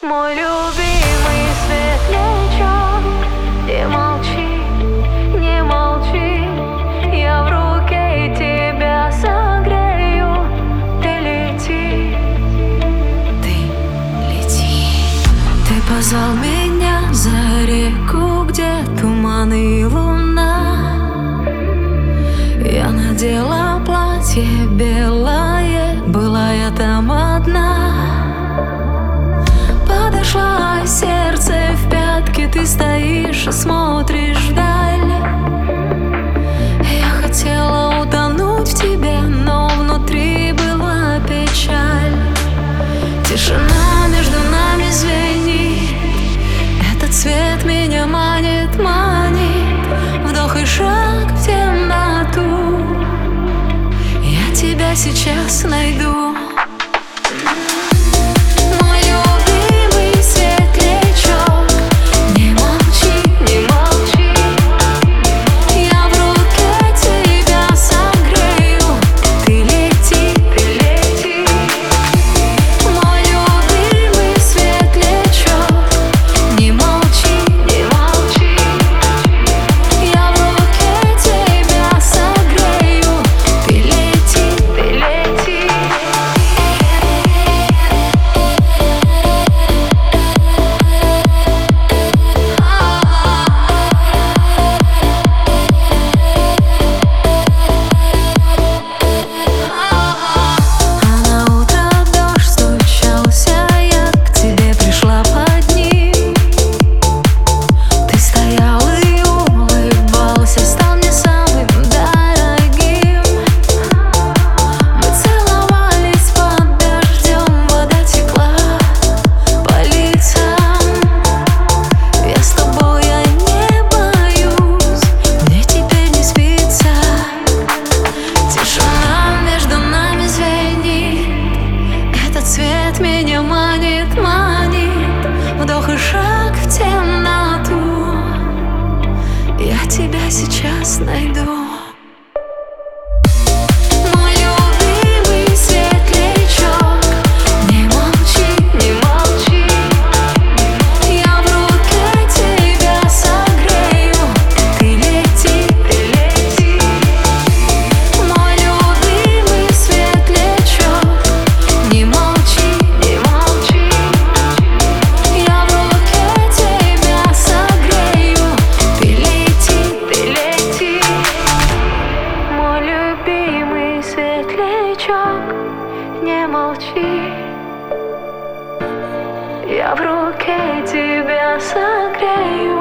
Мой любимый светлячок, не молчи, не молчи, я в руке тебя согрею. Ты лети, ты позвал меня за реку, где туман и луна. Я надела платье белое, была я там одна. Подошла, сердце в пятки, ты стоишь и смотришь вдаль. Я хотела утонуть в тебе, но внутри была печаль. Тишина между нами звенит, этот свет меня манит, манит. Вдох и шаг в темноту, я тебя сейчас найду. Меня манит, манит, вдох и шаг в темноту, я тебя сейчас найду. Не молчи, я в руке тебя согрею.